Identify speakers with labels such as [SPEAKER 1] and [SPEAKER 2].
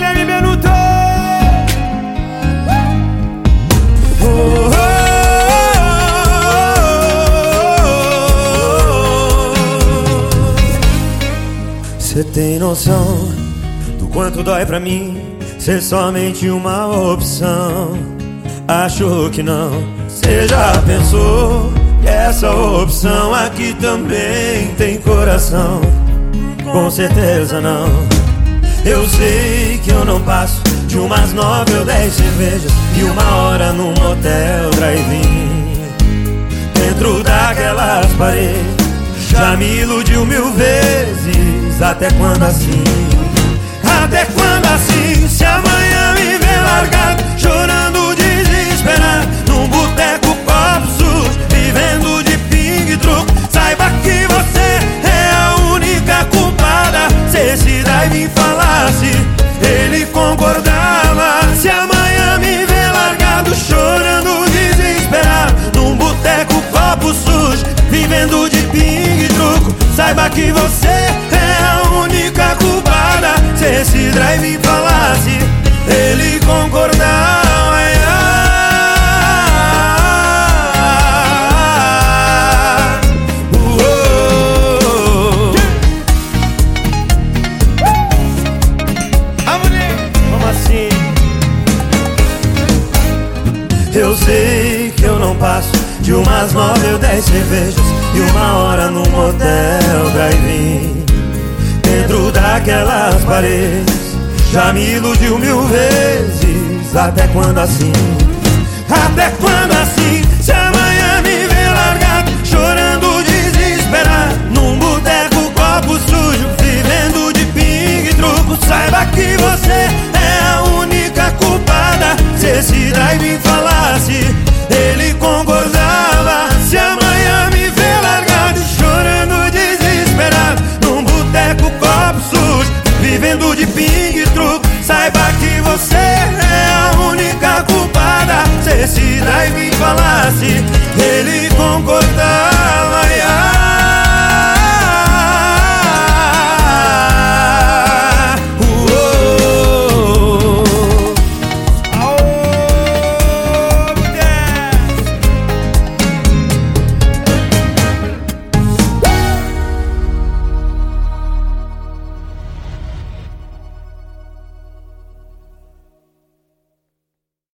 [SPEAKER 1] MB no tom. Cê tem noção do quanto dói pra mim ser somente uma opção? Achou que não? Cê já pensou que essa opção aqui também tem coração? Com certeza não. Eu sei que eu não passo de umas 9 ou 10 cervejas e uma hora num motel drive-in. Dentro daquelas paredes já me iludiu 1000 vezes. Até quando assim? Até quando assim? Se amanhã me ver largado, chorando desesperado, num boteco, copo sujo, vivendo de pingue e truco, saiba que você é a única culpada. Se esse drive falasse, ele concordava. Se amanhã me ver largado, chorando desesperado, num boteco, copo sujo, vivendo de pingue e truco, saiba que você é a única culpada. Se esse drive falasse, ele concordava. Como assim? Eu sei que eu não passo de umas 9 ou 10 cervejas e uma hora num motel drive-in. Dentro daquelas paredes já me iludiu 1000 vezes. Até quando assim? Até quando assim?